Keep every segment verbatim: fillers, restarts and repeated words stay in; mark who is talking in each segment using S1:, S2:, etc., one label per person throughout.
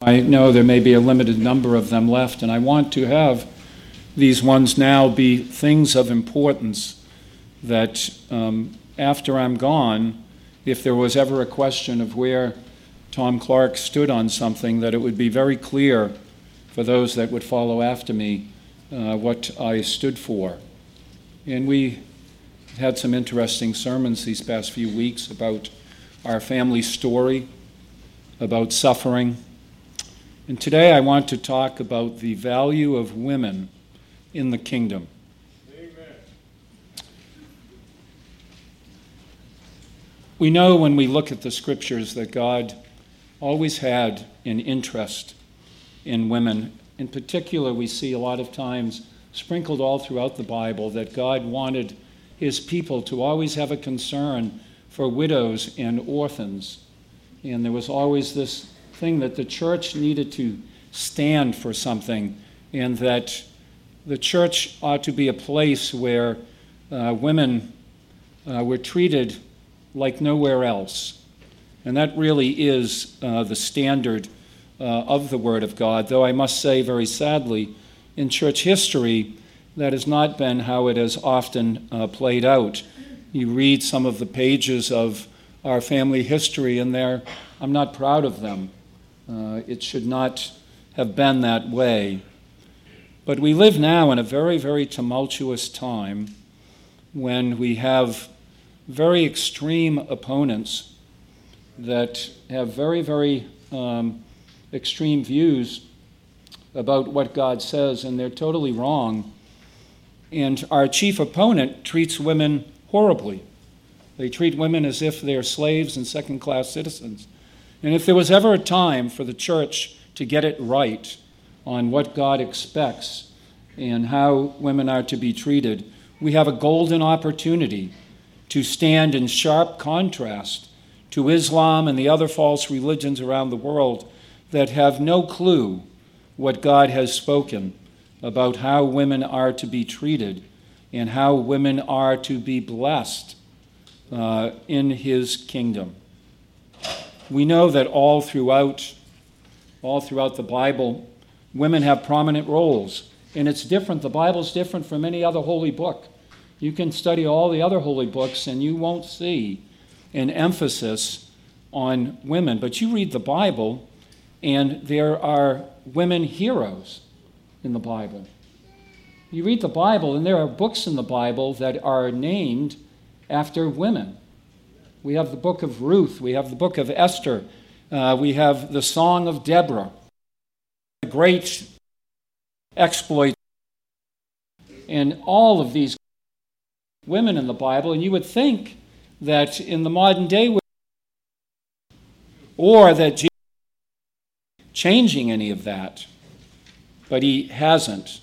S1: I know there may be a limited number of them left, and I want to have these ones now be things of importance that um, after I'm gone, if there was ever a question of where Tom Clark stood on something, that it would be very clear for those that would follow after me uh, what I stood for. And we had some interesting sermons these past few weeks about our family story, about suffering. And today I want to talk about the value of women in the kingdom. Amen. We know when we look at the scriptures that God always had an interest in women. In particular, we see a lot of times sprinkled all throughout the Bible that God wanted his people to always have a concern for widows and orphans. And there was always this thing that the church needed to stand for something, and that the church ought to be a place where uh, women uh, were treated like nowhere else. And that really is uh, the standard uh, of the Word of God, though I must say very sadly, in church history, that has not been how it has often uh, played out. You read some of the pages of our family history, and there, I'm not proud of them. Uh, it should not have been that way. But we live now in a very, very tumultuous time when we have very extreme opponents that have very, very um, extreme views about what God says, and they're totally wrong. And our chief opponent treats women horribly. They treat women as if they're slaves and second-class citizens. And if there was ever a time for the church to get it right on what God expects and how women are to be treated, we have a golden opportunity to stand in sharp contrast to Islam and the other false religions around the world that have no clue what God has spoken about how women are to be treated and how women are to be blessed uh, in his kingdom. We know that all throughout, all throughout the Bible, women have prominent roles. And it's different. The Bible's different from any other holy book. You can study all the other holy books and you won't see an emphasis on women. But you read the Bible and there are women heroes in the Bible. You read the Bible and there are books in the Bible that are named after women. We have the book of Ruth. We have the book of Esther. Uh, we have the Song of Deborah. The great exploit. And all of these women in the Bible. And you would think that in the modern day, or that Jesus is changing any of that. But he hasn't.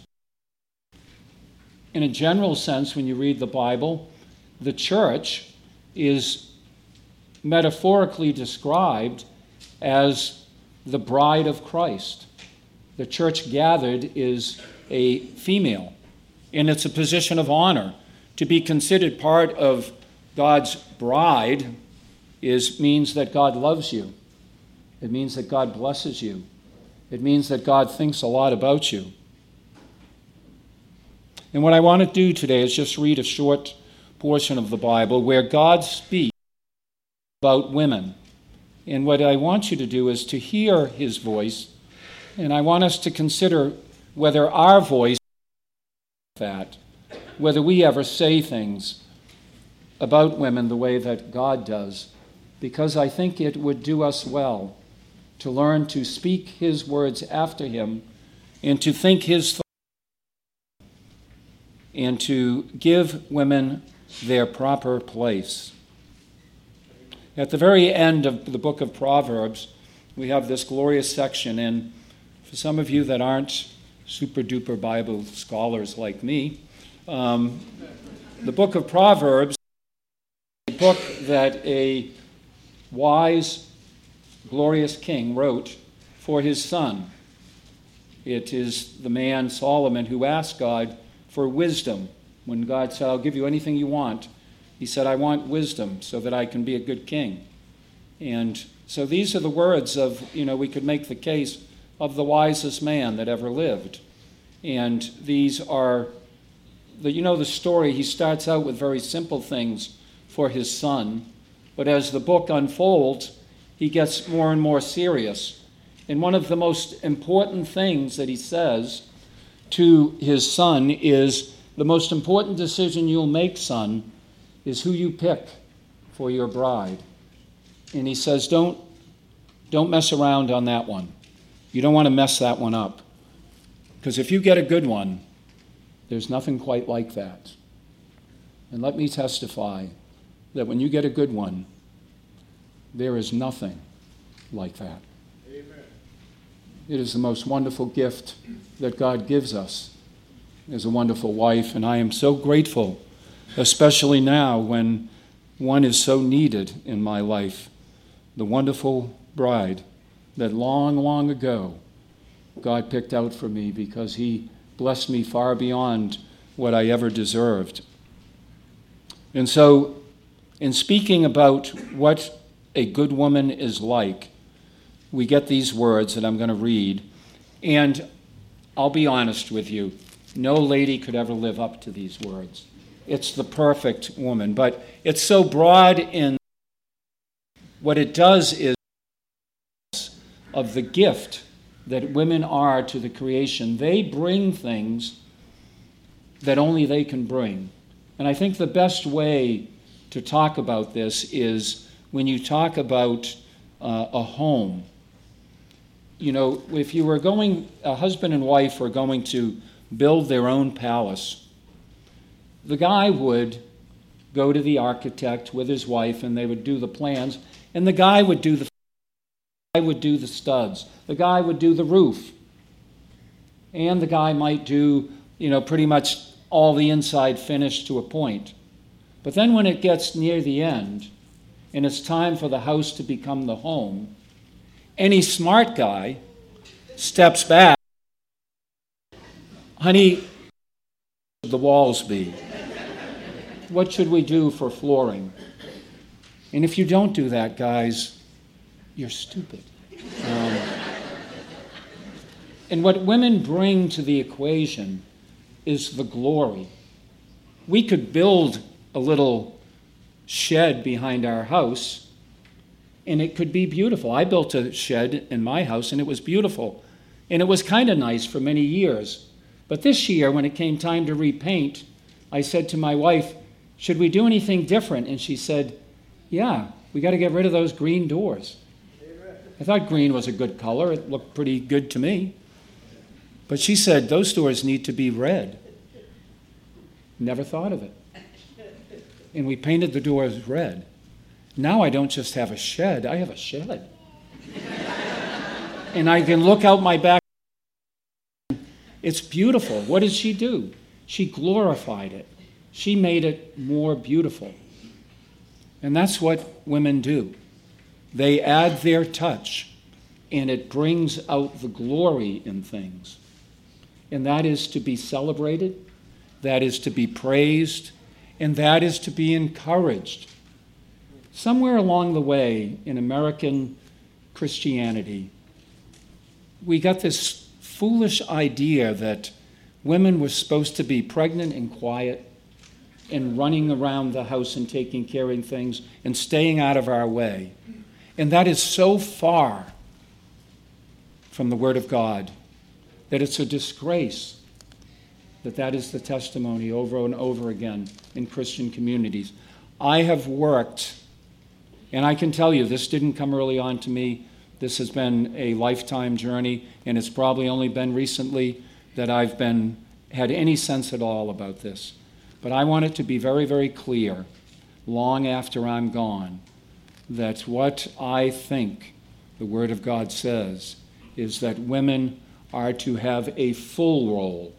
S1: In a general sense, when you read the Bible, the church is metaphorically described as the bride of Christ. The church gathered is a female, and it's a position of honor. To be considered part of God's bride is means that God loves you. It means that God blesses you. It means that God thinks a lot about you. And what I want to do today is just read a short portion of the Bible where God speaks about women. And what I want you to do is to hear his voice, and I want us to consider whether our voice is that, whether we ever say things about women the way that God does, because I think it would do us well to learn to speak his words after him and to think his thoughts and to give women their proper place. At the very end of the book of Proverbs, we have this glorious section, and for some of you that aren't super-duper Bible scholars like me, um, the book of Proverbs is a book that a wise, glorious king wrote for his son. It is the man Solomon who asked God for wisdom. When God said, I'll give you anything you want, he said, I want wisdom so that I can be a good king. And so these are the words of, you know, we could make the case of the wisest man that ever lived. And these are, the, you know the story, he starts out with very simple things for his son, but as the book unfolds, he gets more and more serious. And one of the most important things that he says to his son is, the most important decision you'll make, son, is who you pick for your bride. And he says, don't, don't mess around on that one. You don't want to mess that one up. Because if you get a good one, there's nothing quite like that. And let me testify that when you get a good one, there is nothing like that. Amen. It is the most wonderful gift that God gives us as a wonderful wife, and I am so grateful, especially now when one is so needed in my life, the wonderful bride that long, long ago God picked out for me because he blessed me far beyond what I ever deserved. And so, in speaking about what a good woman is like, we get these words that I'm going to read, and I'll be honest with you, no lady could ever live up to these words. It's the perfect woman, but it's so broad in what it does is of the gift that women are to the creation. They bring things that only they can bring. And I think the best way to talk about this is when you talk about uh, a home. You know, if you were going, a husband and wife were going to build their own palace, the guy would go to the architect with his wife and they would do the plans, and the guy would do the the guy would do the studs, the guy would do the roof, and the guy might do, you know, pretty much all the inside finish to a point. But then when it gets near the end and it's time for the house to become the home, any smart guy steps back. Honey, the walls be? What should we do for flooring? And if you don't do that, guys, you're stupid. Um, and what women bring to the equation is the glory. We could build a little shed behind our house, and it could be beautiful. I built a shed in my house, and it was beautiful. And it was kind of nice for many years. But this year, when it came time to repaint, I said to my wife, should we do anything different? And she said, yeah, we got to get rid of those green doors. I thought green was a good color. It looked pretty good to me. But she said, those doors need to be red. Never thought of it. And we painted the doors red. Now I don't just have a shed, I have a shed. And I can look out my back. It's beautiful. What did she do? She glorified it. She made it more beautiful. And that's what women do. They add their touch, and it brings out the glory in things. And that is to be celebrated, that is to be praised, and that is to be encouraged. Somewhere along the way in American Christianity, we got this foolish idea that women were supposed to be pregnant and quiet and running around the house and taking care of things and staying out of our way. And that is so far from the Word of God that it's a disgrace that that is the testimony over and over again in Christian communities. I have worked, and I can tell you this didn't come early on to me. This has been a lifetime journey, and it's probably only been recently that I've been had any sense at all about this. But I want it to be very, very clear, long after I'm gone, that what I think the Word of God says is that women are to have a full role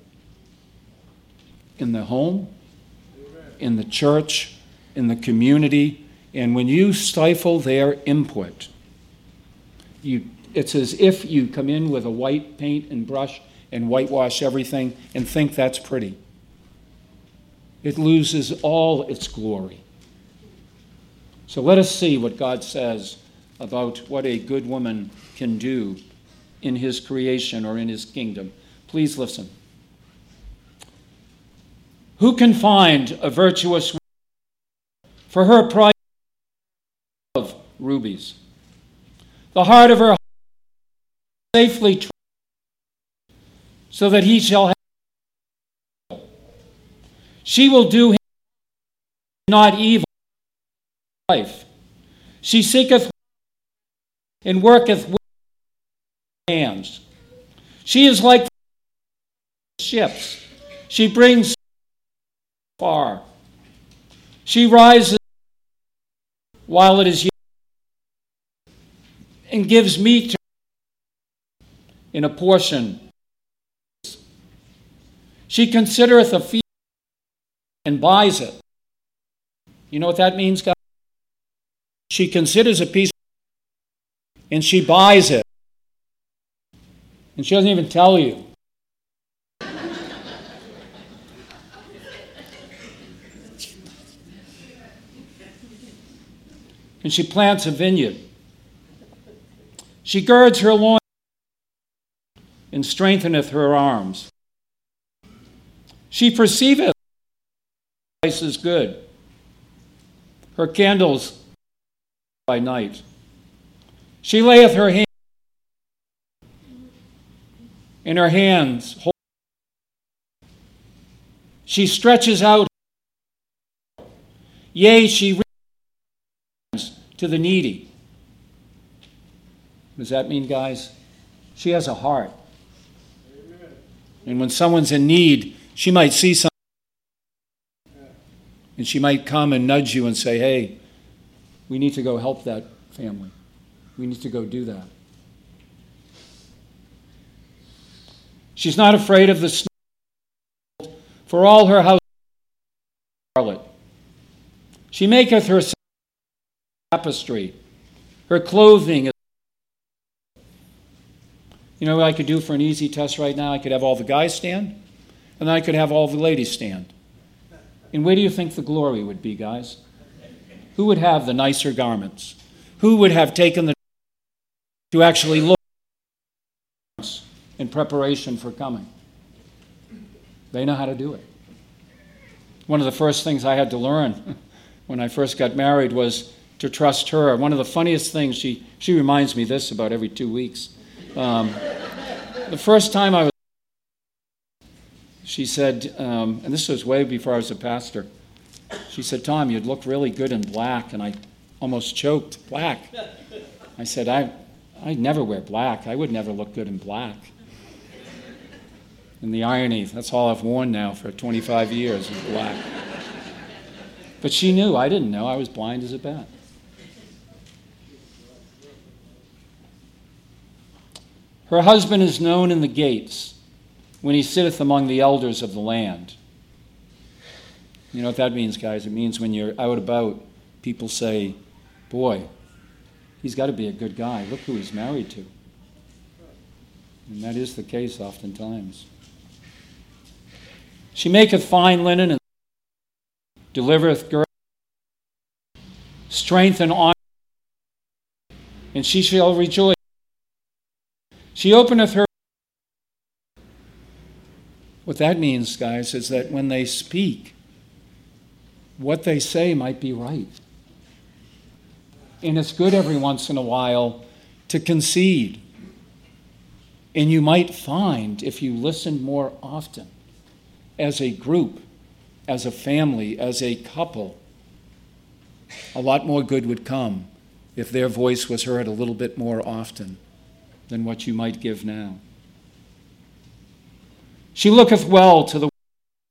S1: in the home, in the church, in the community, and when you stifle their input, you, it's as if you come in with a white paint and brush and whitewash everything and think that's pretty. It loses all its glory. So let us see what God says about what a good woman can do in his creation or in his kingdom. Please listen. Who can find a virtuous woman? For her price of rubies. The heart of her heart safely trusted, so that he shall have. She will do him not evil life. She seeketh and worketh with hands. She is like ships. She brings far. She rises while it is yet and gives meat to in a portion. She considereth a field and buys it. You know what that means, guys? She considers a piece and she buys it. And she doesn't even tell you. And she plants a vineyard. She girds her loins and strengtheneth her arms. She perceiveth life is good. Her candles by night. She layeth her hand in her hands. She stretches out. Yea, she reaches to the needy. What does that mean, guys? She has a heart. Amen. And when someone's in need, she might see something. And she might come and nudge you and say, hey, we need to go help that family. We need to go do that. She's not afraid of the snow, for all her house is scarlet. She maketh her tapestry. Her clothing is... You know what I could do for an easy test right now? I could have all the guys stand, and then I could have all the ladies stand. And where do you think the glory would be, guys? Who would have the nicer garments? Who would have taken the to actually look in preparation for coming? They know how to do it. One of the first things I had to learn when I first got married was to trust her. One of the funniest things, she, she reminds me this about every two weeks. Um, the first time I was She said, um, and this was way before I was a pastor, she said, Tom, you'd look really good in black. And I almost choked. Black. I said, I I never wear black. I would never look good in black. And the irony, that's all I've worn now for twenty-five years, is black. But she knew. I didn't know. I was blind as a bat. Her husband is known in the gates when he sitteth among the elders of the land. You know what that means, guys? It means when you're out about, people say, boy, he's got to be a good guy. Look who he's married to. And that is the case oftentimes. She maketh fine linen and delivereth girdle, strength and honor, and she shall rejoice. She openeth her. What that means, guys, is that when they speak, what they say might be right. And it's good every once in a while to concede. And you might find, if you listen more often, as a group, as a family, as a couple, a lot more good would come if their voice was heard a little bit more often than what you might give now. She looketh well to the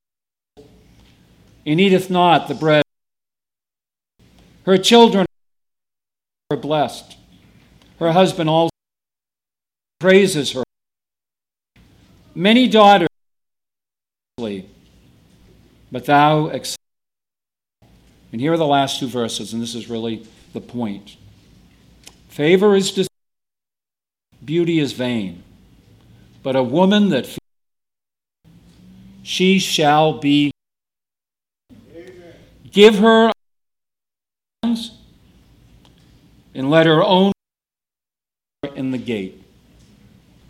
S1: and eateth not the bread. Her children are blessed. Her husband also praises her. Many daughters, but thou accept. And here are the last two verses, and this is really the point. Favor is deceitful, beauty is vain, but a woman that fears, she shall be. Amen. Give her hands and let her own in the gate.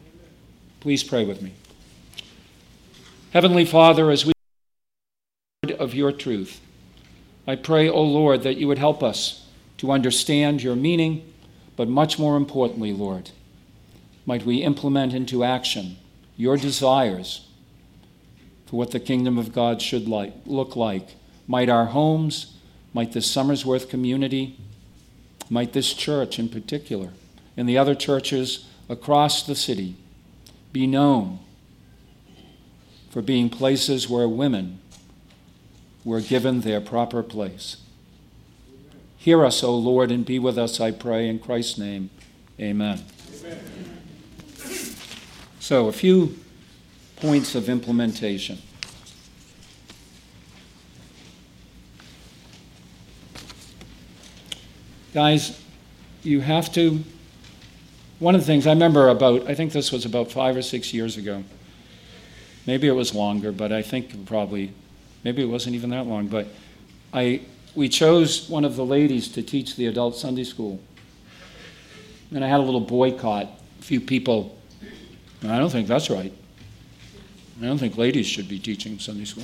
S1: Please pray with me. Heavenly Father, as we of your truth, I pray, O Lord, that you would help us to understand your meaning, but much more importantly, Lord, might we implement into action your desires for what the kingdom of God should like, look like. Might our homes, might this Somersworth community, might this church in particular, and the other churches across the city be known for being places where women were given their proper place. Hear us, O Lord, and be with us, I pray, in Christ's name. Amen. Amen. So, a few points of implementation. Guys, you have to, one of the things I remember about, I think this was about five or six years ago. Maybe it was longer, but I think probably, maybe it wasn't even that long, but I we chose one of the ladies to teach the adult Sunday school. And I had a little boycott. A few people, I don't think that's right. I don't think ladies should be teaching Sunday school.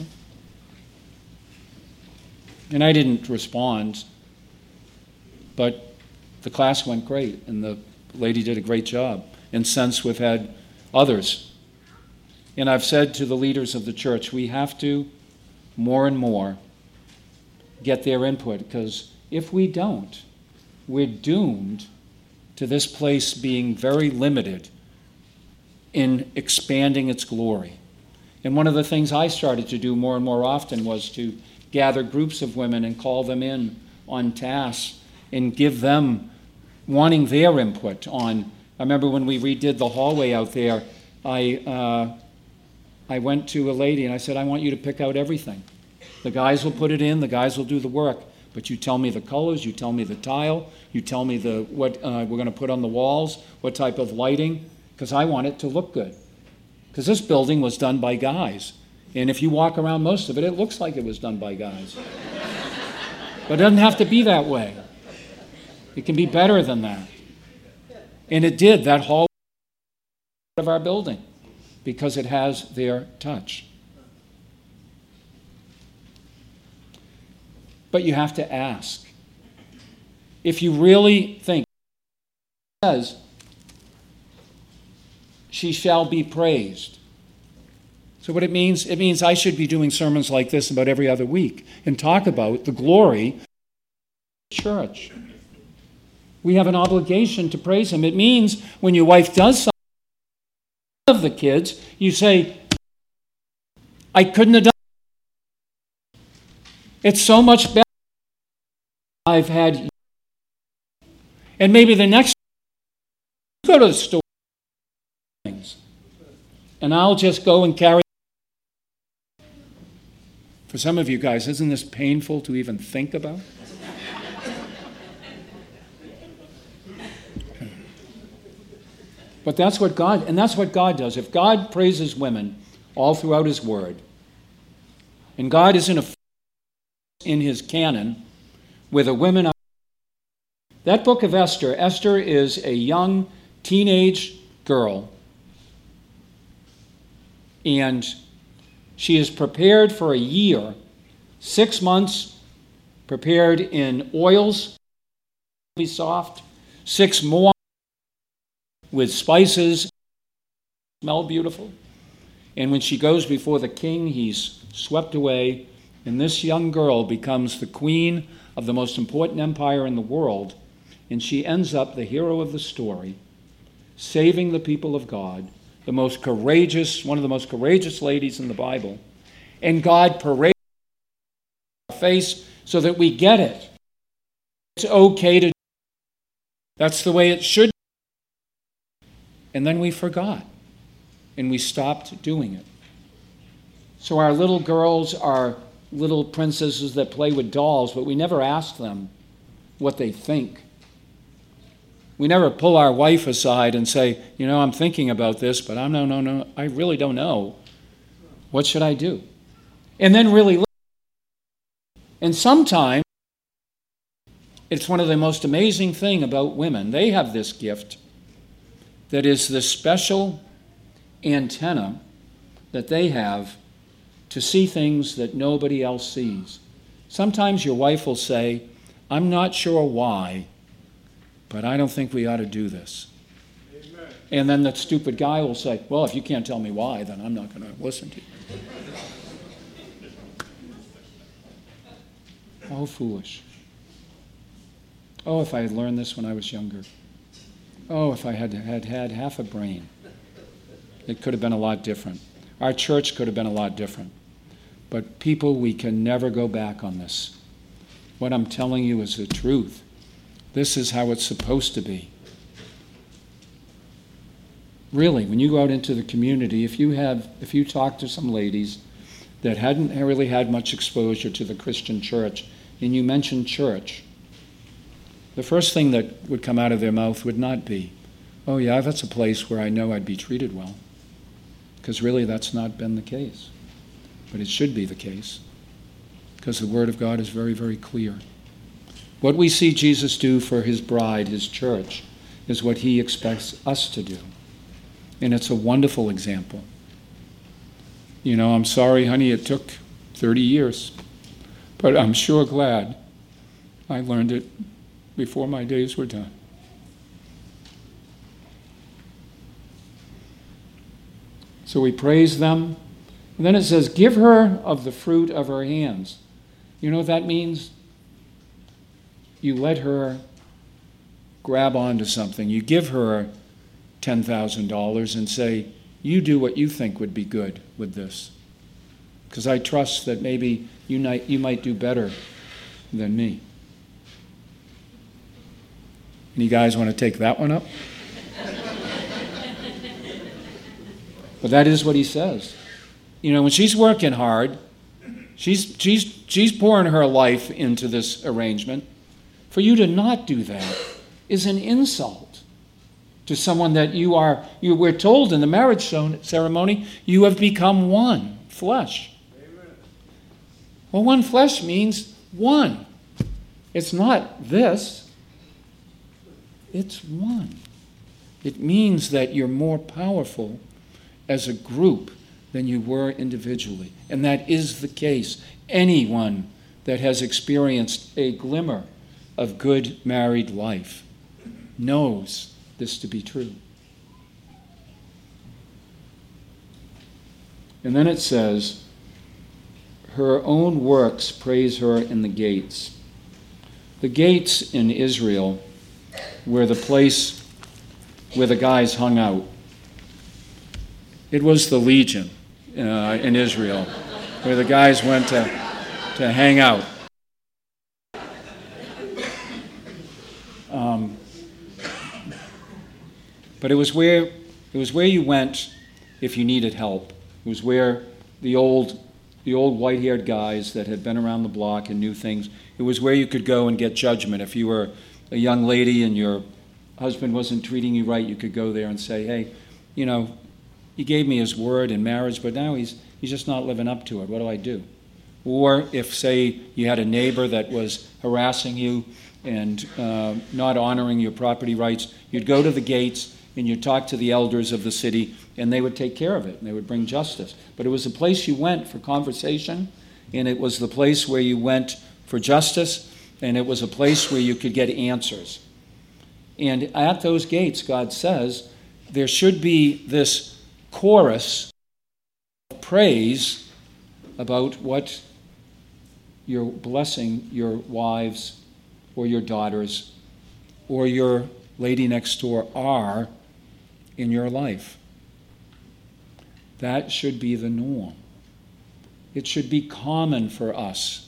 S1: And I didn't respond, but the class went great, and the lady did a great job. And since we've had others. And I've said to the leaders of the church, we have to, more and more, get their input, because if we don't, we're doomed to this place being very limited in expanding its glory. And one of the things I started to do more and more often was to gather groups of women and call them in on tasks and give them wanting their input on. I remember when we redid the hallway out there, I uh, I went to a lady and I said, I want you to pick out everything. The guys will put it in, the guys will do the work, but you tell me the colors, you tell me the tile, you tell me the what uh, we're going to put on the walls, what type of lighting, because I want it to look good. Because this building was done by guys. And if you walk around most of it, it looks like it was done by guys. But it doesn't have to be that way. It can be better than that. And it did, that hall of our building, because it has their touch. But you have to ask. If you really think, it says, she shall be praised. So what it means, it means I should be doing sermons like this about every other week and talk about the glory of the church. We have an obligation to praise him. It means when your wife does something of the kids, you say, I couldn't have done it. It's so much better I've had. And maybe the next go to the store and I'll just go and carry. For some of you guys, isn't this painful to even think about? But that's what God, and that's what God does. If God praises women all throughout his word, and God is in a in his canon where the women are, that book of Esther, Esther is a young teenage girl, and she is prepared for a year, six months prepared in oils, be soft, six more with spices, smell beautiful. And when she goes before the king, he's swept away, and this young girl becomes the queen of the most important empire in the world, and she ends up the hero of the story, saving the people of God, the most courageous, one of the most courageous ladies in the Bible. And God parades our face so that we get it. It's okay to do. That's the way it should be. And then we forgot, and we stopped doing it. So our little girls are little princesses that play with dolls, but we never ask them what they think. We never pull our wife aside and say, you know, I'm thinking about this, but I'm no, no, no, I really don't know. What should I do? And then really listen. And sometimes it's one of the most amazing things about women. They have this gift that is the special antenna that they have to see things that nobody else sees. Sometimes your wife will say, I'm not sure why, but I don't think we ought to do this. Amen. And then that stupid guy will say, well, if you can't tell me why, then I'm not going to listen to you. Oh, foolish. Oh, if I had learned this when I was younger. Oh, if I had had, had half a brain. It could have been a lot different. Our church could have been a lot different. But people, we can never go back on this. What I'm telling you is the truth. This is how it's supposed to be. Really, when you go out into the community, if you have, if you talk to some ladies that hadn't really had much exposure to the Christian church, and you mention church, the first thing that would come out of their mouth would not be, oh yeah, that's a place where I know I'd be treated well. Because really that's not been the case. But it should be the case. Because the Word of God is very, very clear. What we see Jesus do for his bride, his church, is what he expects us to do. And it's a wonderful example. You know, I'm sorry, honey, it took thirty years. But I'm sure glad I learned it before my days were done. So we praise them. And then it says, give her of the fruit of her hands. You know what that means? You let her grab onto something. You give her ten thousand dollars and say, you do what you think would be good with this. Because I trust that maybe you might, you might do better than me. Any guys want to take that one up? But that is what he says. You know, when she's working hard, she's she's she's pouring her life into this arrangement. For you to not do that is an insult to someone that you are, you we're told in the marriage ceremony, you have become one flesh. Amen. Well, one flesh means one. It's not this. It's one. It means that you're more powerful as a group than you were individually. And that is the case. Anyone that has experienced a glimmer of good married life knows this to be true. And then it says, her own works praise her in the gates. The gates in Israel were the place where the guys hung out. It was the Legion uh, in Israel, where the guys went to, to hang out. Um, but it was where it was where you went if you needed help. It was where the old the old white-haired guys that had been around the block and knew things. It was where you could go and get judgment. If you were a young lady and your husband wasn't treating you right, you could go there and say, "Hey, you know, he gave me his word in marriage, but now he's he's just not living up to it. What do I do?" Or if, say, you had a neighbor that was harassing you and uh, not honoring your property rights, you'd go to the gates and you'd talk to the elders of the city, and they would take care of it, and they would bring justice. But it was the place you went for conversation, and it was the place where you went for justice, and it was a place where you could get answers. And at those gates, God says, there should be this chorus of praise about what you're blessing your wives or your daughters or your lady next door are in your life. That should be the norm. It should be common for us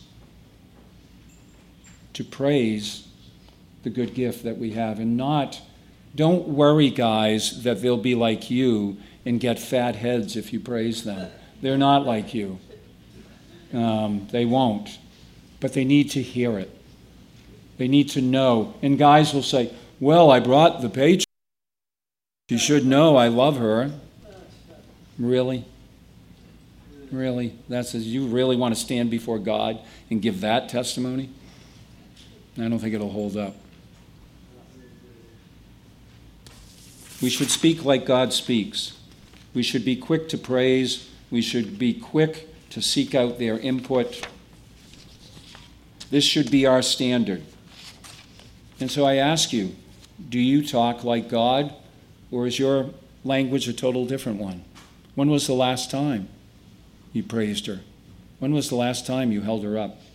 S1: to praise the good gift that we have and not, don't worry, guys, that they'll be like you and get fat heads if you praise them. They're not like you. Um, they won't. But they need to hear it. They need to know. And guys will say, well, I brought the paycheck. She should know I love her. Really? Really? That says you really want to stand before God and give that testimony? I don't think it'll hold up. We should speak like God speaks. We should be quick to praise. We should be quick to seek out their input. This should be our standard. And so I ask you, do you talk like God, or is your language a total different one? When was the last time you praised her? When was the last time you held her up?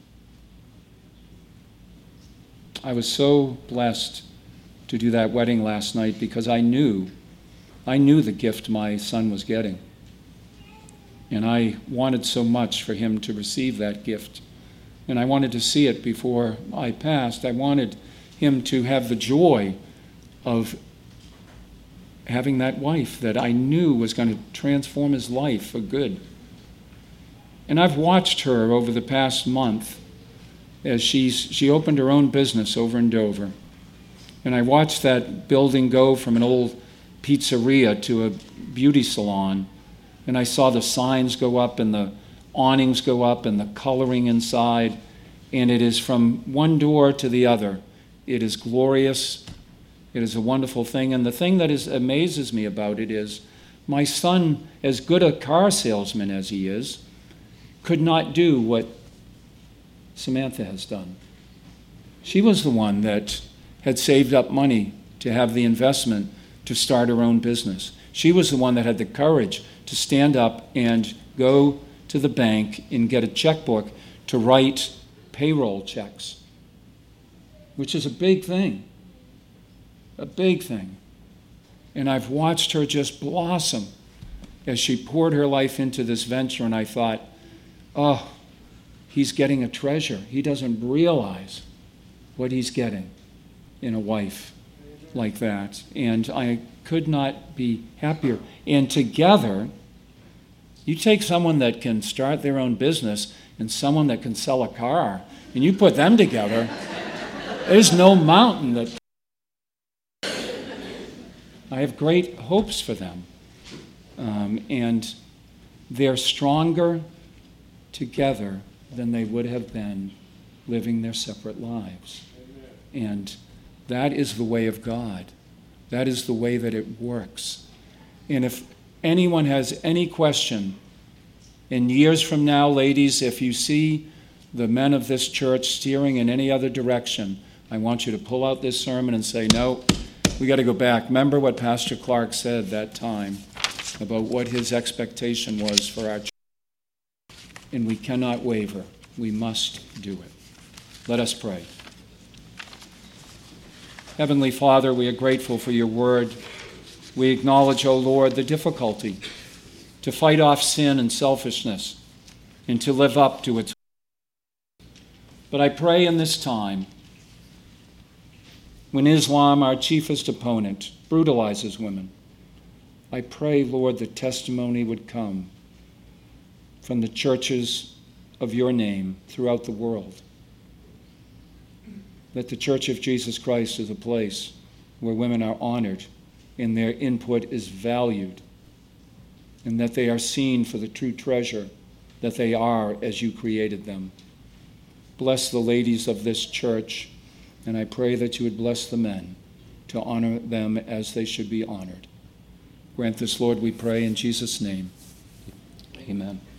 S1: I was so blessed to do that wedding last night because I knew, I knew the gift my son was getting. And I wanted so much for him to receive that gift. And I wanted to see it before I passed. I wanted him to have the joy of having that wife that I knew was going to transform his life for good. And I've watched her over the past month as she's, she opened her own business over in Dover. And I watched that building go from an old pizzeria to a beauty salon. And I saw the signs go up and the awnings go up and the coloring inside. And it is from one door to the other. It is glorious. It is a wonderful thing. And the thing that is, amazes me about it is my son, as good a car salesman as he is, could not do what Samantha has done. She was the one that had saved up money to have the investment to start her own business. She was the one that had the courage to stand up and go to the bank and get a checkbook to write payroll checks, which is a big thing, a big thing. And I've watched her just blossom as she poured her life into this venture, and I thought, oh, he's getting a treasure. He doesn't realize what he's getting in a wife like that. And I could not be happier. And together, you take someone that can start their own business and someone that can sell a car, and you put them together, there's no mountain that... I have great hopes for them. Um, and they're stronger together than they would have been living their separate lives. Amen. And that is the way of God. That is the way that it works. And if anyone has any question, in years from now, ladies, if you see the men of this church steering in any other direction, I want you to pull out this sermon and say, no, we got to go back. Remember what Pastor Clark said that time about what his expectation was for our church. And we cannot waver. We must do it. Let us pray. Heavenly Father, we are grateful for your word. We acknowledge, O Lord, the difficulty to fight off sin and selfishness and to live up to its. But I pray in this time, when Islam, our chiefest opponent, brutalizes women, I pray, Lord, that testimony would come from the churches of your name throughout the world. That the Church of Jesus Christ is a place where women are honored and their input is valued, and that they are seen for the true treasure that they are as you created them. Bless the ladies of this church, and I pray that you would bless the men to honor them as they should be honored. Grant this, Lord, we pray in Jesus' name. Amen.